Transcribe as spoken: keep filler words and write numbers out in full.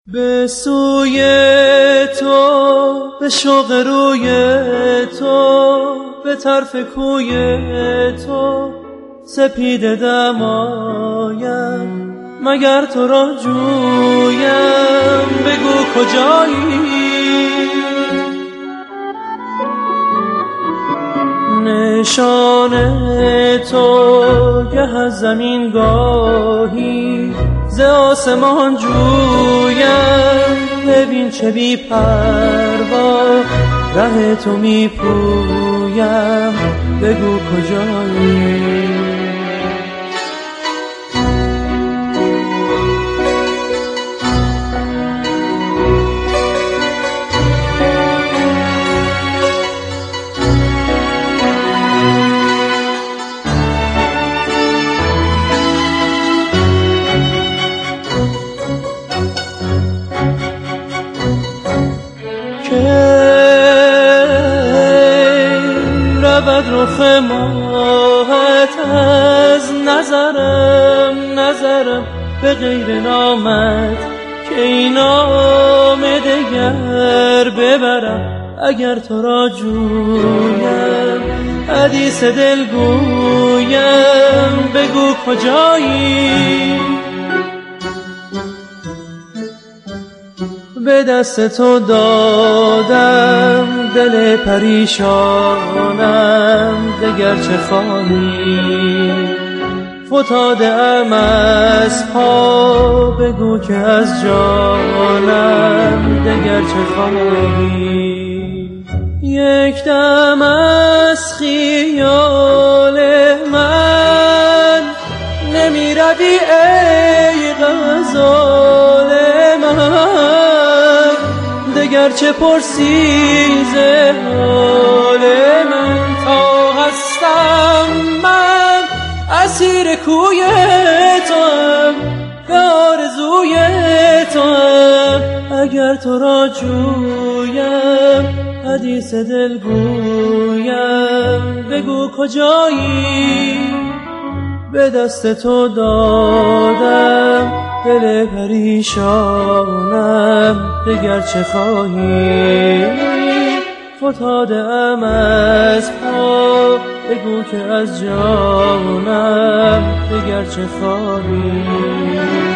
به سوی تو، به شوق روی تو، به طرف کوی تو سپیده دمایم، مگر تو را جویم بگو کجایی؟ نشان تو گه از زمین گاهی ز آسمان جویم، ببین چه بی پروا ره تو می پویم، بگو کجایی؟ رود رخ ماهت از نظرم نظرم به غیر نامت، که این نام دگر ببرم اگر تو را جویم، حدیث دل گویم بگو کجایی؟ به دست تو دادم دل پریشانم، دگر چه خواهی؟ فتاده ام از پا، بگو که از جانم دگر چه خواهی؟ یک دم از خیال من نمی روی ای غزال من، دگر چه پرسی ز حال من؟ تا هستم من اسیر کوی توام، به آرزوی توام، اگر تو را جویم حدیث دل گویم بگو کجایی؟ به دست تو دادم دل پریشانم، دگر چه خواهی؟ فتاده ام از پا، بگو که از جانم دگر چه خواهی؟